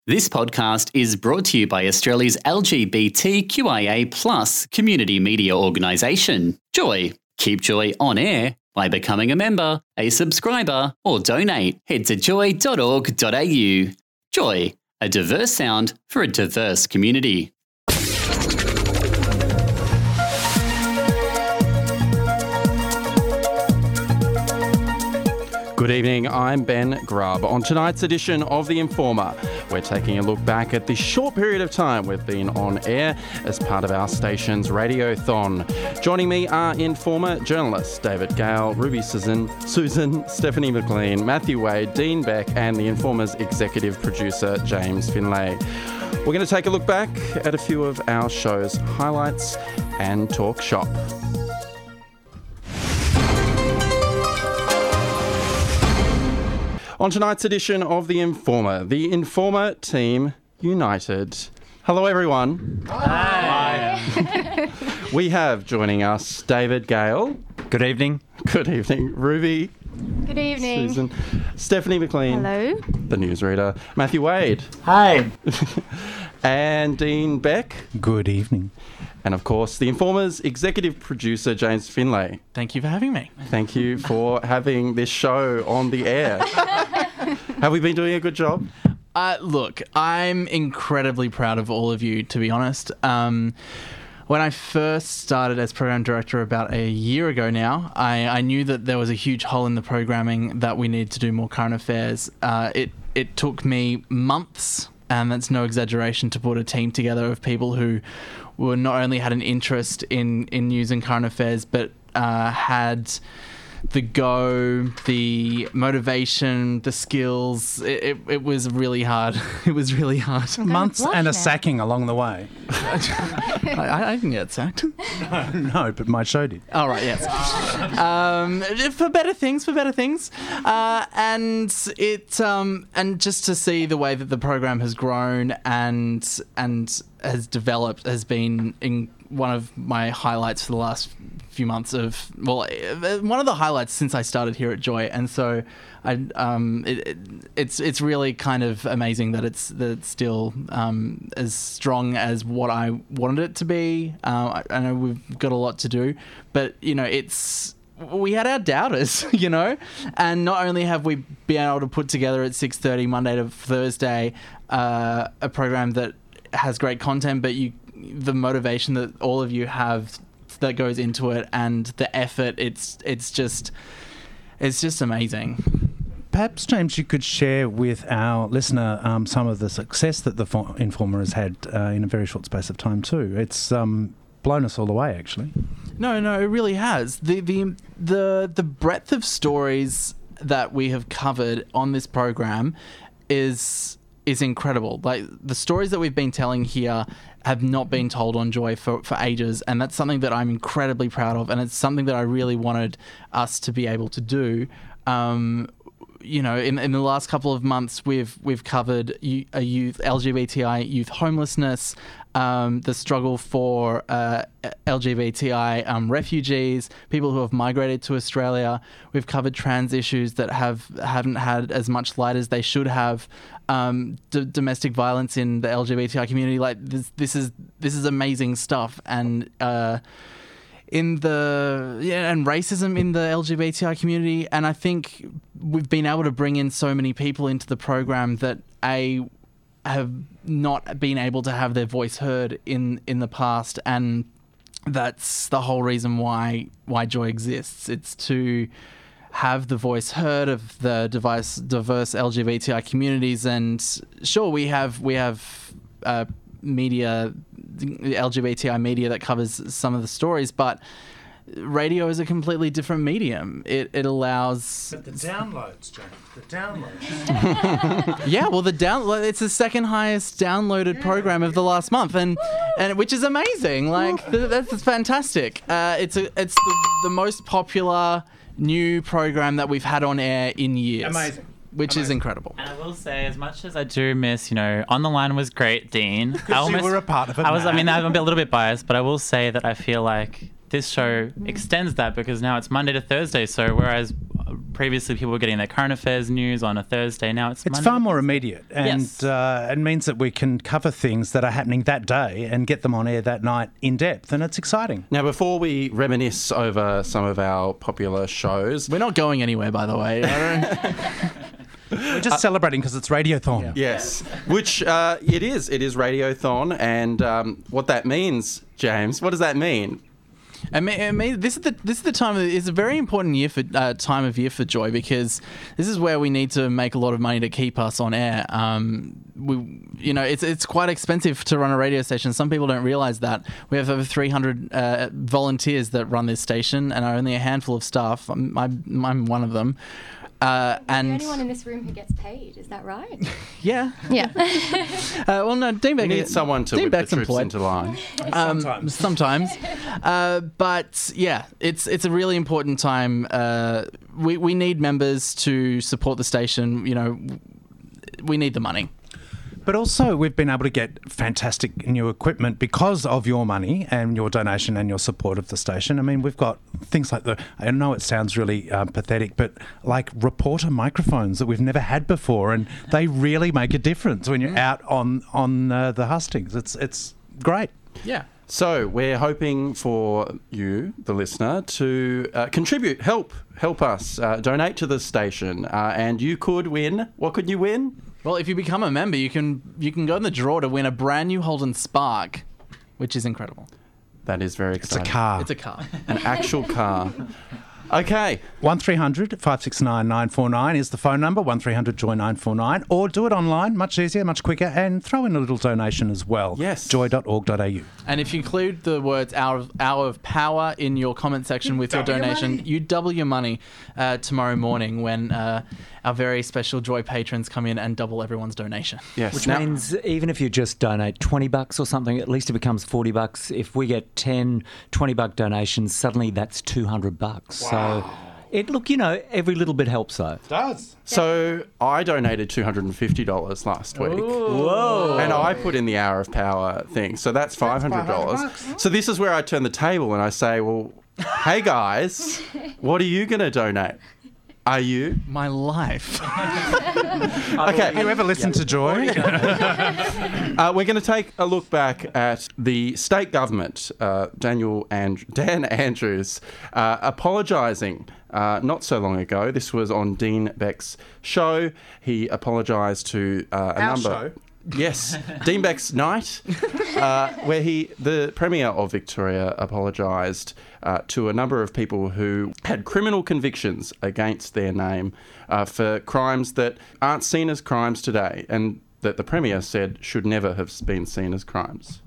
This podcast is brought to you by Australia's LGBTQIA+ community media organisation, Joy. Keep Joy on air by becoming a member, a subscriber, or donate. Head to joy.org.au. Joy, a diverse sound for a diverse community. Good evening, I'm Ben Grubb. On tonight's edition of The Informer, we're taking a look back at the short period of time we've been on air as part of our station's Radiothon. Joining me are Informer journalists David Gale, Ruby Susan, Stephanie McLean, Matthew Wade, Dean Beck, and The Informer's executive producer, James Finlay. We're going to take a look back at a few of our show's highlights and talk shop. On tonight's edition of The Informer team united. Hello, everyone. Hi. We have joining us David Gale. Good evening. Good evening. Ruby. Good evening. Susan. Stephanie McLean. Hello. The newsreader. Matthew Wade. Hi. And Dean Beck. Good evening. And of course, The Informer's executive producer, James Finlay. Thank you for having me. Thank you for having this show on the air. Have we been doing a good job? Look, I'm incredibly proud of all of you, to be honest. When I first started as program director about a year ago now, I knew that there was a huge hole in the programming, that we needed to do more current affairs. It took me months, and that's no exaggeration, to put a team together of people who were not only had an interest in news and current affairs, but had the go, the motivation, the skills. It was really hard. It was really hard. Months and a sacking along the way. I didn't get sacked. No, but my show did. All right, yes. For better things. And just to see the way that the program has grown and has developed has been one of my highlights for the last few months one of the highlights since I started here at Joy. And so it's really kind of amazing that it's still as strong as what I wanted it to be. I know we've got a lot to do, but we had our doubters, and not only have we been able to put together at 6:30 Monday to Thursday a program that has great content, but the motivation that all of you have that goes into it and the effort, it's just amazing. Perhaps, James, you could share with our listener some of the success that the Informer has had in a very short space of time too. It's blown us all away, actually. No, it really has. The breadth of stories that we have covered on this program is incredible. Like, the stories that we've been telling here have not been told on Joy for ages, and that's something that I'm incredibly proud of, and it's something that I really wanted us to be able to do. In the last couple of months, we've covered LGBTI youth homelessness, the struggle for LGBTI refugees, people who have migrated to Australia. We've covered trans issues that haven't had as much light as they should have. Domestic violence in the LGBTI community. Like, this is amazing stuff, and and racism in the LGBTI community. And I think we've been able to bring in so many people into the program that have not been able to have their voice heard in the past, and that's the whole reason why Joy exists. It's to have the voice heard of the diverse LGBTI communities. And sure, we have media, LGBTI media, that covers some of the stories, but radio is a completely different medium. It allows... But the downloads, James, the downloads. Yeah, well, it's the second highest downloaded program of the last month, and which is amazing. Like, that's fantastic. It's the most popular new program that we've had on air in years. Amazing. Which is incredible. And I will say, as much as I do miss, On the Line was great, Dean. Because you were a part of it. I'm a little bit biased, but I will say that I feel like this show extends that, because now it's Monday to Thursday. So whereas previously people were getting their current affairs news on a Thursday. Now it's Monday. far more immediate, and Yes. it means that we can cover things that are happening that day and get them on air that night in depth, and it's exciting. Now, before we reminisce over some of our popular shows, We're not going anywhere, by the way. We're just celebrating because it's Radiothon. yes, which it is Radiothon, and what that means, James, what does that mean? I mean, this is the time. It's a very important time of year for Joy, because this is where we need to make a lot of money to keep us on air. It's quite expensive to run a radio station. Some people don't realise that we have over 300 volunteers that run this station, and are only a handful of staff. I'm one of them. And And the only one in this room who gets paid, is that right? yeah, Yeah. well, no, Dean We Beck. need someone to Dean whip the Beck's troops employed. into line. Sometimes. But yeah, it's a really important time. We need members to support the station. We need the money. But also, we've been able to get fantastic new equipment because of your money and your donation and your support of the station. I mean, we've got things like I know it sounds really pathetic, but like reporter microphones that we've never had before, and they really make a difference when you're out on the hustings. It's great. Yeah. So we're hoping for you, the listener, to contribute, help us, donate to the station, and you could win. What could you win? Well, if you become a member, you can go in the draw to win a brand new Holden Spark, which is incredible. That is very It's a exciting. car. It's a car. An actual car. Okay. 1300 569 949 is the phone number, 1300 Joy 949, or do it online, much easier, much quicker, and throw in a little donation as well. Yes. Joy.org.au. And if you include the words hour of power in your comment section with your donation, you double your money tomorrow morning when our very special Joy patrons come in and double everyone's donation. Yes. Which Now- means even if you just donate $20 or something, at least it becomes $40. If we get 10 $20 donations, suddenly that's $200. So every little bit helps though. So I donated $250 last week. Whoa. And I put in the Hour of Power thing. So that's $500. So this is where I turn the table and I say, well, hey guys, what are you going to donate? Are you? My life. Okay. Have you ever listened to Joy? We're going to take a look back at the state government, Dan Andrews, apologising not so long ago. This was on Dean Beck's show. He apologised to a number. Show? Yes, Dean Beck's night, where the Premier of Victoria apologised to a number of people who had criminal convictions against their name for crimes that aren't seen as crimes today, and that the Premier said should never have been seen as crimes.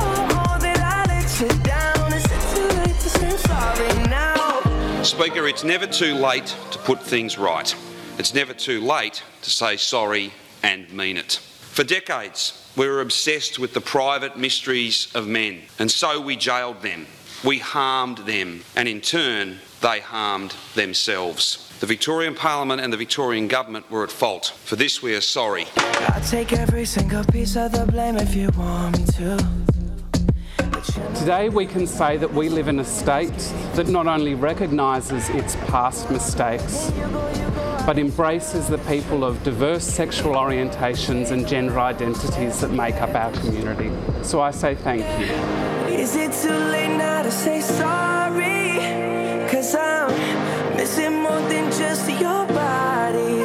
Speaker, it's never too late to put things right. It's never too late to say sorry and mean it. For decades, we were obsessed with the private mysteries of men, and so we jailed them. We harmed them, and in turn, they harmed themselves. The Victorian Parliament and the Victorian Government were at fault. For this, we are sorry. I'll take every single piece of the blame if you want me to. Today we can say that we live in a state that not only recognises its past mistakes, but embraces the people of diverse sexual orientations and gender identities that make up our community. So I say thank you. Is it too late now to say sorry? 'Cause I'm missing more than just your body.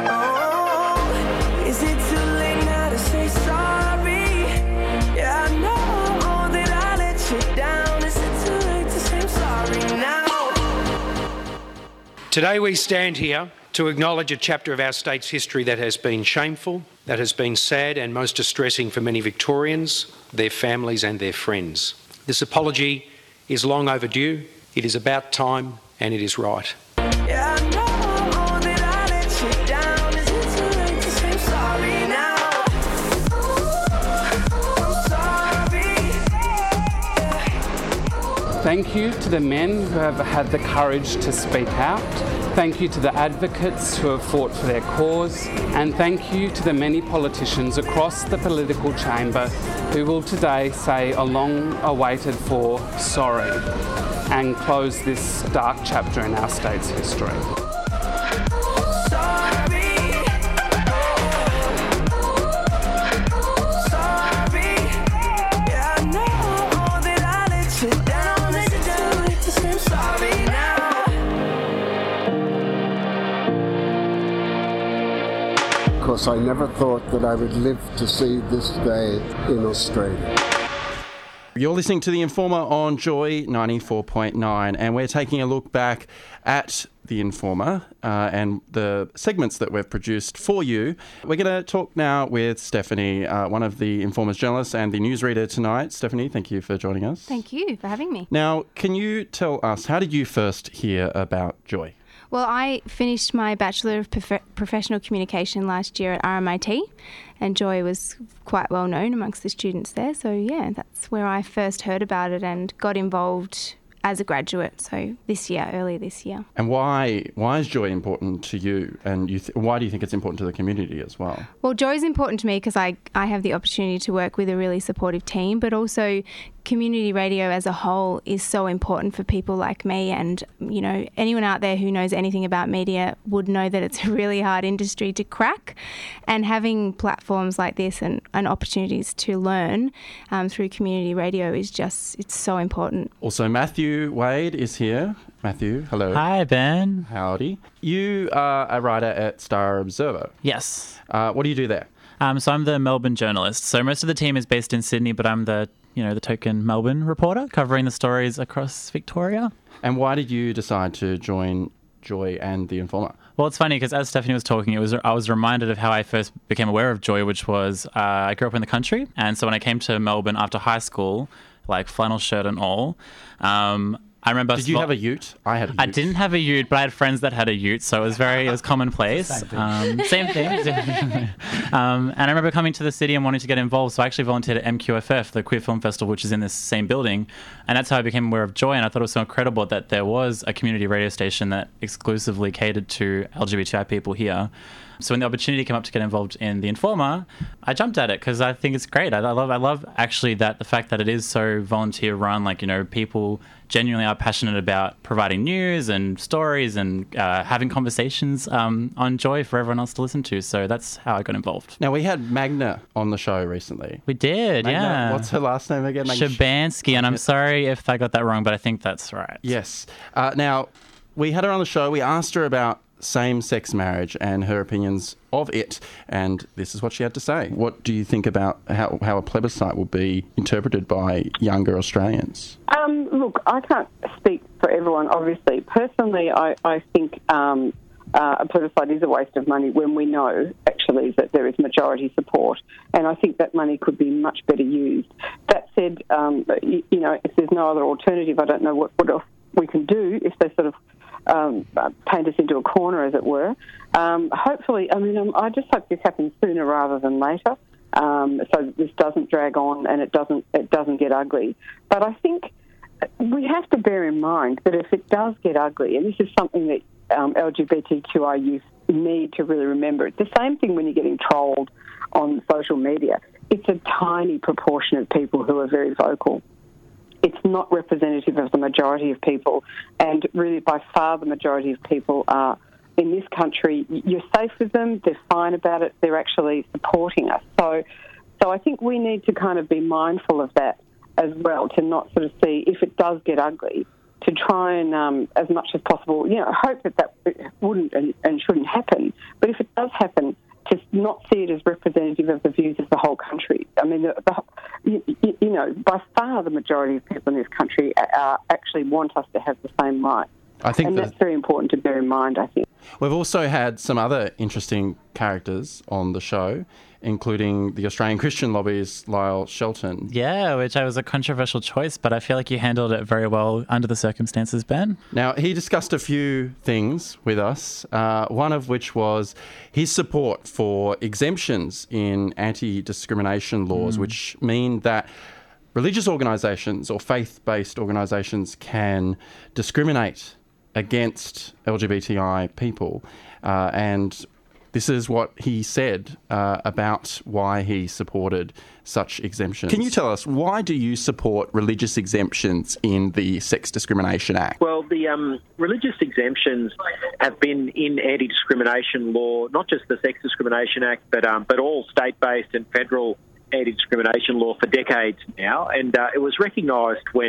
Oh, is it too late now to say sorry? Yeah, I know that I let you down. Is it too late to say I'm sorry now? Today we stand here to acknowledge a chapter of our state's history that has been shameful, that has been sad and most distressing for many Victorians, their families and their friends. This apology is long overdue, it is about time and it is right. Yeah, I know that I let you down. Is it too late to say I'm sorry now? I'm sorry. Thank you to the men who have had the courage to speak out. Thank you to the advocates who have fought for their cause. And thank you to the many politicians across the political chamber who will today say a long-awaited for sorry and close this dark chapter in our state's history. because I never thought that I would live to see this day in Australia. You're listening to The Informer on Joy 94.9, and we're taking a look back at The Informer and the segments that we've produced for you. We're going to talk now with Stephanie, one of The Informer's journalists and the newsreader tonight. Stephanie, thank you for joining us. Thank you for having me. Now, can you tell us, how did you first hear about Joy? Well, I finished my Bachelor of Professional Communication last year at RMIT, and Joy was quite well known amongst the students there. So, yeah, that's where I first heard about it and got involved as a graduate, so earlier this year. And why is Joy important to you, and why do you think it's important to the community as well? Well, Joy is important to me because I have the opportunity to work with a really supportive team, but also community radio as a whole is so important for people like me, and you know, anyone out there who knows anything about media would know that it's a really hard industry to crack, and having platforms like this and opportunities to learn through community radio is it's so important. Also, Matthew Wade is here. Matthew, hello. Hi, Ben. Howdy. You are a writer at Star Observer. Yes. What do you do there? So I'm the Melbourne journalist. So most of the team is based in Sydney, but I'm the token Melbourne reporter covering the stories across Victoria. And why did you decide to join Joy and The Informer? Well, it's funny because as Stephanie was talking, I was reminded of how I first became aware of Joy, which was I grew up in the country. And so when I came to Melbourne after high school, like flannel shirt and all, I remember. Did you have a ute? I had a ute. I didn't have a ute, but I had friends that had a ute, so it was commonplace. Same thing. And I remember coming to the city and wanting to get involved, so I actually volunteered at MQFF, the Queer Film Festival, which is in this same building, and that's how I became aware of Joy. And I thought it was so incredible that there was a community radio station that exclusively catered to LGBTI people here. So when the opportunity came up to get involved in The Informer, I jumped at it because I think it's great. I love actually that the fact that it is so volunteer run, like, you know, people genuinely are passionate about providing news and stories and having conversations on Joy for everyone else to listen to. So that's how I got involved. Now, we had Magna on the show recently. We did, Magna, yeah. What's her last name again? Shabansky, and I'm sorry if I got that wrong, but I think that's right. Yes. Now, we had her on the show. We asked her about same-sex marriage and her opinions of it, and this is what she had to say. What do you think about how a plebiscite will be interpreted by younger Australians? Look, I can't speak for everyone, obviously. Personally, I think a plebiscite is a waste of money when we know, actually, that there is majority support, and I think that money could be much better used. That said, you know, if there's no other alternative, I don't know what else we can do if they sort of paint us into a corner, as it were. Hopefully, I mean, I just hope this happens sooner rather than later, so that this doesn't drag on and it doesn't get ugly. But I think we have to bear in mind that if it does get ugly, and this is something that LGBTQI youth need to really remember, it's the same thing when you're getting trolled on social media. It's a tiny proportion of people who are very vocal. It's not representative of the majority of people, and really by far the majority of people are in this country. You're safe with them, they're fine about it, they're actually supporting us. So I think we need to kind of be mindful of that as well, to not sort of see, if it does get ugly, to try and, as much as possible, you know, hope that wouldn't and shouldn't happen. But if it does happen, to not see it as representative of the views of the whole country. I mean, you know, by far the majority of people in this country actually want us to have the same rights. I think that's very important to bear in mind, I think. We've also had some other interesting characters on the show, including the Australian Christian Lobby's Lyle Shelton. Yeah, which was a controversial choice, but I feel like you handled it very well under the circumstances, Ben. Now, he discussed a few things with us, one of which was his support for exemptions in anti-discrimination laws, which mean that religious organisations or faith-based organisations can discriminate against LGBTI people, and this is what he said about why he supported such exemptions. Can you tell us, why do you support religious exemptions in the Sex Discrimination Act? Well, the religious exemptions have been in anti-discrimination law, not just the Sex Discrimination Act, but all state-based and federal anti-discrimination law for decades now. And it was recognised when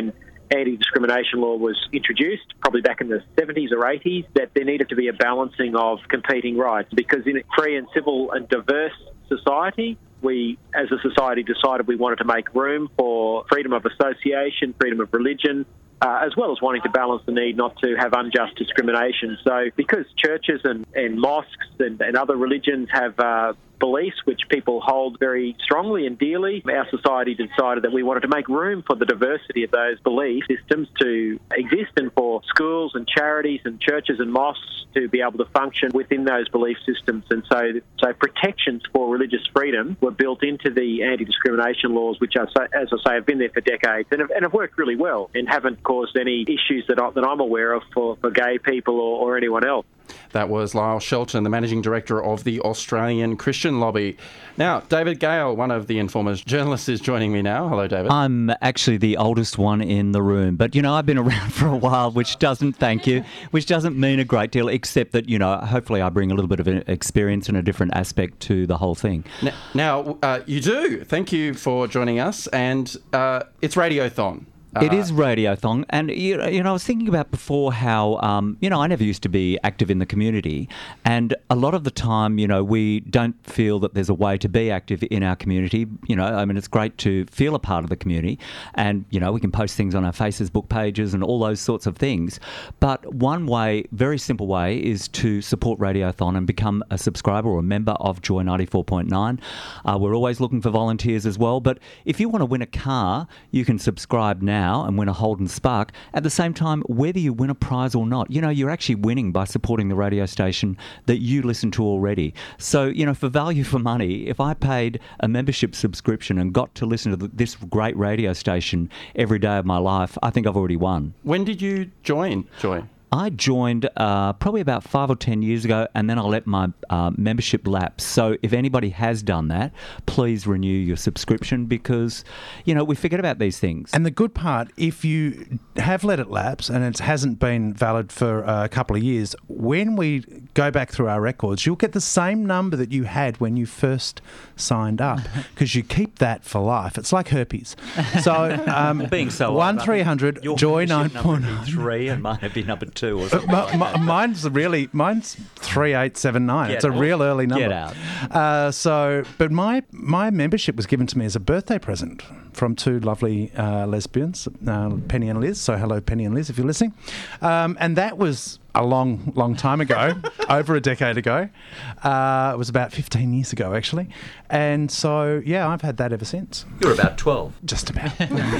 anti-discrimination law was introduced, probably back in the 70s or 80s, that there needed to be a balancing of competing rights, because in a free and civil and diverse society, we, as a society, decided we wanted to make room for freedom of association, freedom of religion, as well as wanting to balance the need not to have unjust discrimination. So because churches and mosques and other religions have beliefs which people hold very strongly and dearly, our society decided that we wanted to make room for the diversity of those belief systems to exist, and for schools and charities and churches and mosques to be able to function within those belief systems. And so protections for religious freedom were built into the anti-discrimination laws, which, as I say, have been there for decades and have worked really well and haven't caused any issues that I'm aware of for gay people or anyone else. That was Lyle Shelton, the Managing Director of the Australian Christian Lobby. Now, David Gale, one of the Informer's journalists, is joining me now. Hello, David. I'm actually the oldest one in the room, but, I've been around for a while, which doesn't mean a great deal, except that, hopefully I bring a little bit of experience and a different aspect to the whole thing. Now, you do. Thank you for joining us, and it's Radiothon. It is Radiothon, and I was thinking about before how I never used to be active in the community, and a lot of the time we don't feel that there's a way to be active in our community. It's great to feel a part of the community, and we can post things on our Facebook pages and all those sorts of things. But one way, very simple way, is to support Radiothon and become a subscriber or a member of Joy 94.9. We're always looking for volunteers as well, but if you want to win a car, you can subscribe now and win a Holden Spark. At the same time, whether you win a prize or not, you're actually winning by supporting the radio station that you listen to already. So, for value for money, if I paid a membership subscription and got to listen to this great radio station every day of my life, I think I've already won. When did you join, Joy? I joined probably about 5 or 10 years ago, and then I let my membership lapse. So if anybody has done that, please renew your subscription, because, we forget about these things. And the good part, if you have let it lapse and it hasn't been valid for a couple of years, when we go back through our records, you'll get the same number that you had when you first signed up, because you keep that for life. It's like herpes. So, being so 1300 Joy 9.9 3 and mine would be number 2 or something. mine's 3879. It's a real early number. Get out. But my membership was given to me as a birthday present from two lovely lesbians, Penny and Liz. So hello, Penny and Liz, if you're listening. And that was a long time ago, over a decade ago. It was about 15 years ago, actually. And so, I've had that ever since. You're about 12. Just about.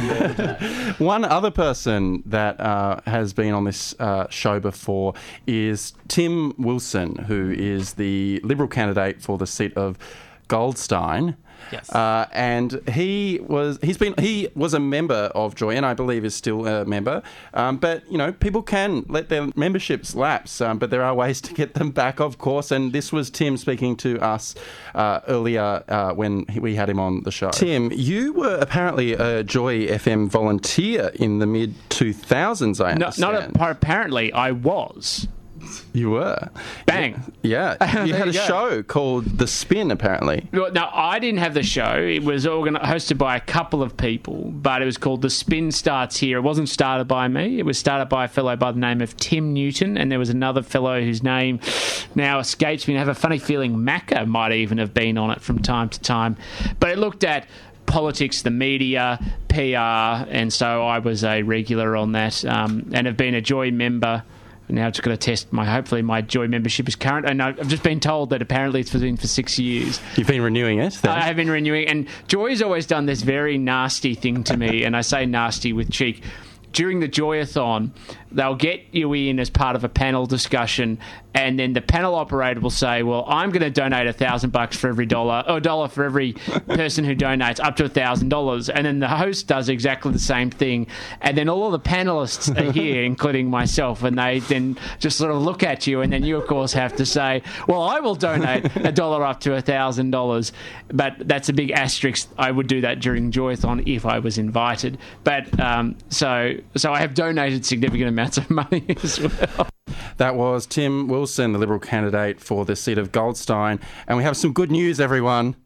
One other person that has been on this show before is Tim Wilson, who is the Liberal candidate for the seat of Goldstein. Yes. And he was a member of Joy, and I believe is still a member. But people can let their memberships lapse, but there are ways to get them back, of course. And this was Tim speaking to us earlier when we had him on the show. Tim, you were apparently a Joy FM volunteer in the mid 2000s. I understand. Not apparently. I was. You were. Bang. Yeah. You had a show called The Spin, apparently. Well, no, I didn't have the show. It was hosted by a couple of people, but it was called The Spin Starts Here. It wasn't started by me. It was started by a fellow by the name of Tim Newton, and there was another fellow whose name now escapes me. I have a funny feeling Macca might even have been on it from time to time. But it looked at politics, the media, PR, and so I was a regular on that, and have been a Joy member. Now I've just got to test hopefully my Joy membership is current. And I've just been told that apparently it's been for 6 years. You've been renewing it then? I have been renewing, and Joy's always done this very nasty thing to me, and I say nasty with cheek. During the Joyathon, they'll get you in as part of a panel discussion, and then the panel operator will say, well, I'm going to donate $1,000 for every dollar, or $1 for every person who donates, up to $1,000. And then the host does exactly the same thing. And then all of the panelists are here, including myself, and they then just sort of look at you, and then you, of course, have to say, well, I will donate $1 up to $1,000. But that's a big asterisk. I would do that during Joyathon if I was invited. But so I have donated significant amounts of money as well. That was Tim Wilson, the Liberal candidate for the seat of Goldstein. And we have some good news, everyone.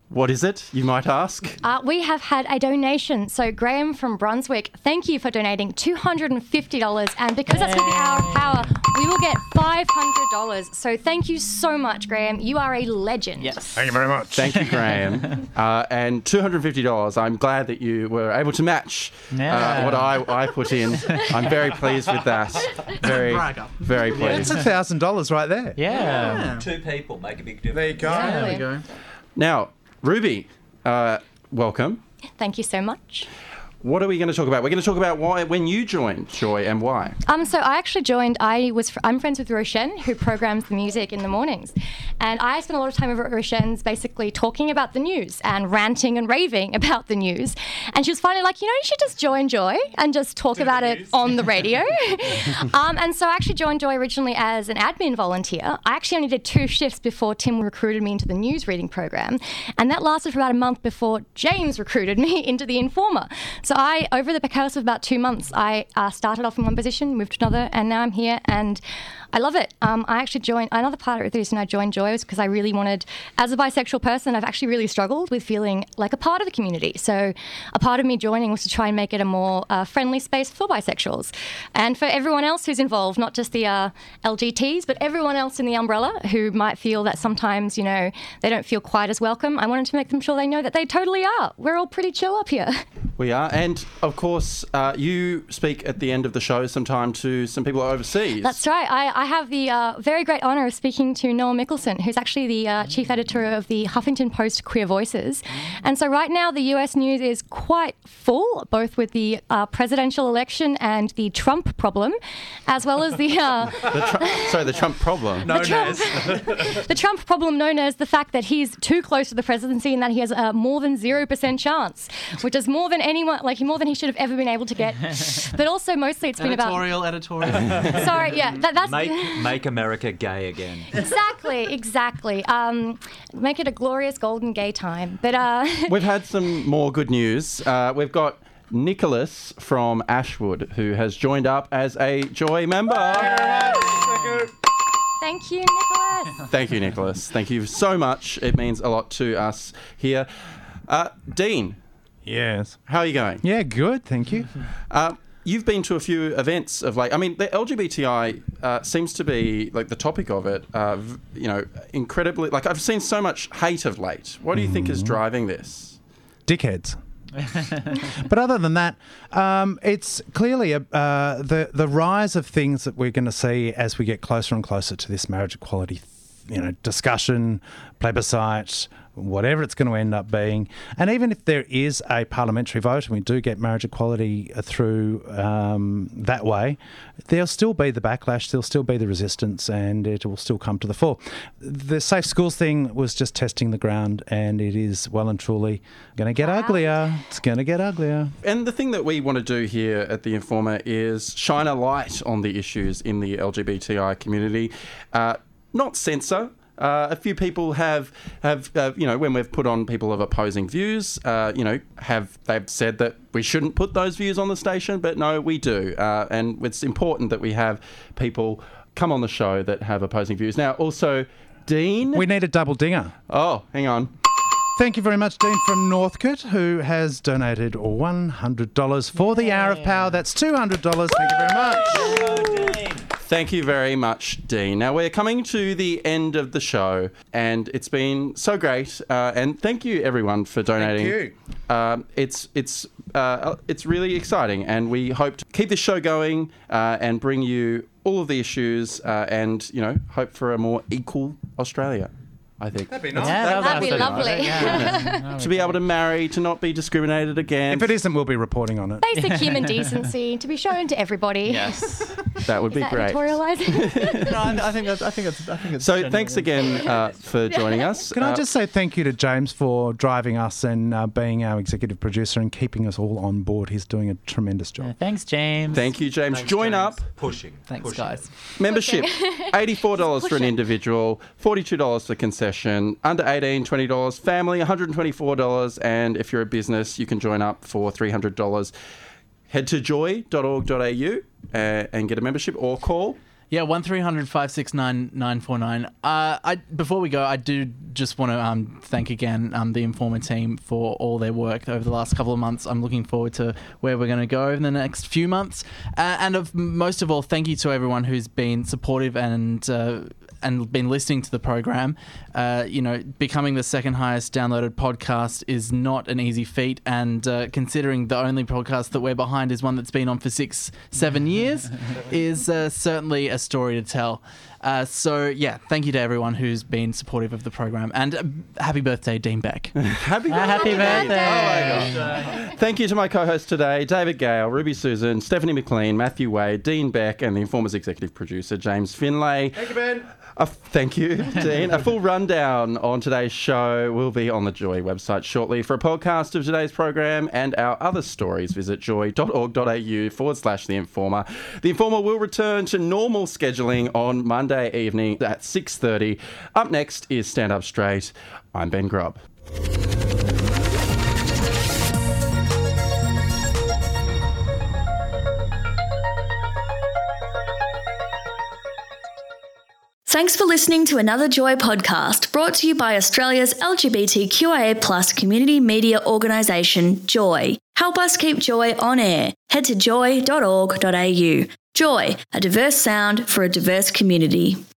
What is it, you might ask? We have had a donation. So Graham from Brunswick, thank you for donating $250. And because that's with the Hour of Power, we will get $500. So thank you so much, Graham. You are a legend. Yes. Thank you very much. Thank you, Graham. And $250. I'm glad that you were able to match what I put in. I'm very pleased with that. Very pleased. It's $1,000 right there. Yeah. Two people make a big difference. There you go. Yeah. There we go. Now, Ruby, welcome. Thank you so much. What are we going to talk about? We're going to talk about when you joined Joy and why. So I actually joined. I'm friends with Roshen, who programs the music in the mornings, and I spent a lot of time over at Roshen's, basically talking about the news and ranting and raving about the news. And she was finally like, you should just join Joy and just talk about it on the radio. And so I actually joined Joy originally as an admin volunteer. I actually only did 2 shifts before Tim recruited me into the news reading program, and that lasted for about a month before James recruited me into the Informer. So over the course of about 2 months, I started off in one position, moved to another, and now I'm here, and I love it. I actually joined, another part of the reason I joined Joy was because I really wanted, as a bisexual person, I've actually really struggled with feeling like a part of the community. So a part of me joining was to try and make it a more friendly space for bisexuals. And for everyone else who's involved, not just the LGTs, but everyone else in the umbrella who might feel that sometimes, they don't feel quite as welcome. I wanted to make them sure they know that they totally are. We're all pretty chill up here. We are. And, of course, you speak at the end of the show sometime to some people overseas. That's right. I have the very great honour of speaking to Noah Mickelson, who's actually the chief editor of the Huffington Post Queer Voices. And so right now the US news is quite full, both with the presidential election and the Trump problem, as well as the... the Trump problem. The Trump problem known as the fact that he's too close to the presidency and that he has a more than 0% chance, which is more than anyone, more than he should have ever been able to get. But also mostly it's been about... Editorial. Sorry, yeah. That's... Make America gay again. Exactly. Make it a glorious golden gay time. But we've had some more good news. We've got Nicholas from Ashwood, who has joined up as a Joy member. Thank you, Nicholas. Thank you, Nicholas. Thank you so much. It means a lot to us here. Dean. Yes. How are you going? Yeah, good. Thank you. You've been to a few events of late. I mean, the LGBTI seems to be the topic of it. Incredibly. I've seen so much hate of late. What do you think is driving this? Dickheads. But other than that, it's clearly the rise of things that we're going to see as we get closer and closer to this marriage equality, discussion, plebiscite, whatever it's going to end up being. And even if there is a parliamentary vote and we do get marriage equality through that way, there'll still be the backlash, there'll still be the resistance, and it will still come to the fore. The safe schools thing was just testing the ground, and it is well and truly going to get uglier. It's going to get uglier. And the thing that we want to do here at The Informer is shine a light on the issues in the LGBTI community, not censor. A few people have when we've put on people of opposing views, they've said that we shouldn't put those views on the station, but no, we do. And it's important that we have people come on the show that have opposing views. Now, also, Dean... We need a double dinger. Oh, hang on. Thank you very much, Dean from Northcote, who has donated $100 for the Hour of Power. That's $200. Thank you very much. Thank you very much, Dean. Now, we're coming to the end of the show, and it's been so great. And thank you, everyone, for donating. Thank you. It's really exciting, and we hope to keep this show going and bring you all of the issues and, hope for a more equal Australia. I think. That'd be nice. Yeah, that'd be lovely. Yeah. To be able to marry, to not be discriminated against. If it isn't, we'll be reporting on it. Basic human decency to be shown to everybody. Yes, that would be great. Editorializing? No, I think it's. So thanks again for joining us. Can I just say thank you to James for driving us and being our executive producer and keeping us all on board. He's doing a tremendous job. Thanks, James. Thank you, James. Join up. Pushing. Thanks, guys. Membership, $84 for an individual, $42 for concession. Under 18, $20. Family, $124. And if you're a business, you can join up for $300. Head to joy.org.au and get a membership or call. Yeah, 1300 569 949. Before we go, I do just want to thank again the Informer team for all their work over the last couple of months. I'm looking forward to where we're going to go over the next few months. Most of all, thank you to everyone who's been supportive and been listening to the program. Becoming the second highest downloaded podcast is not an easy feat, and considering the only podcast that we're behind is one that's been on for 6-7 years is certainly a story to tell. Thank you to everyone who's been supportive of the program, and happy birthday, Dean Beck. Happy birthday. Oh my gosh. Thank you to my co-hosts today, David Gale, Ruby Susan, Stephanie McLean, Matthew Wade, Dean Beck, and the Informer's executive producer, James Finlay. Thank you, Ben. Thank you, Dean. A full rundown on today's show will be on the Joy website shortly. For a podcast of today's program and our other stories, visit joy.org.au/The Informer. The Informer will return to normal scheduling on Monday evening at 6:30. Up next is Stand Up Straight. I'm Ben Grubb. Thanks for listening to another Joy podcast brought to you by Australia's LGBTQIA+ community media organisation, Joy. Help us keep Joy on air. Head to joy.org.au. Joy, a diverse sound for a diverse community.